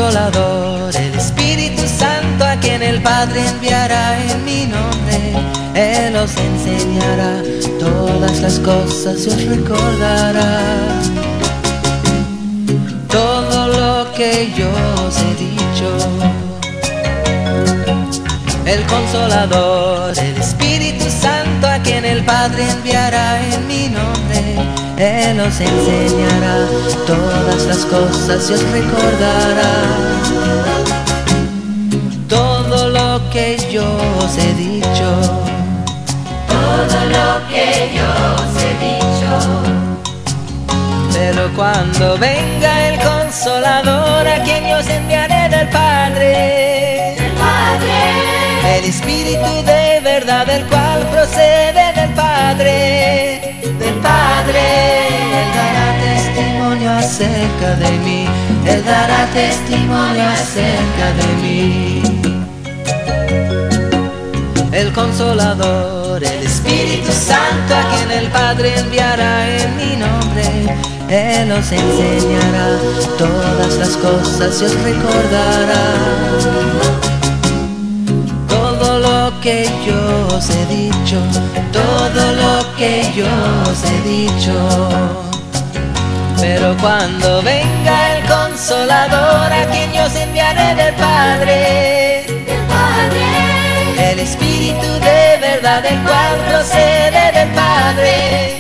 Consolador, el Espíritu Santo, a quien el Padre enviará en mi nombre. Él os enseñará todas las cosas y os recordará todo lo que yo os he dicho. El Consolador, el Espíritu Santo, a quien el Padre enviará en mi nombre. Él os enseñará todas las cosas y os recordará todo lo que yo os he dicho. Todo lo que yo os he dicho. Pero cuando venga el Consolador, a quien yo os enviaré del Padre, el Espíritu de verdad, el cual procede del Padre, Él dará testimonio acerca de mí, Él dará testimonio acerca de mí. El Consolador, el Espíritu Santo, a quien el Padre enviará en mi nombre. Él os enseñará todas las cosas y os recordará todo lo que yo os he dicho, todo lo que yo os he dicho. Pero cuando venga el Consolador, a quien yo os enviaré del Padre, el Espíritu de verdad, el cual procede del Padre,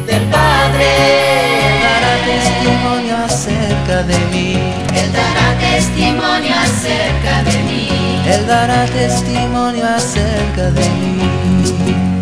Él dará testimonio acerca de mí, Él dará testimonio acerca de mí. Él dará testimonio acerca de mí.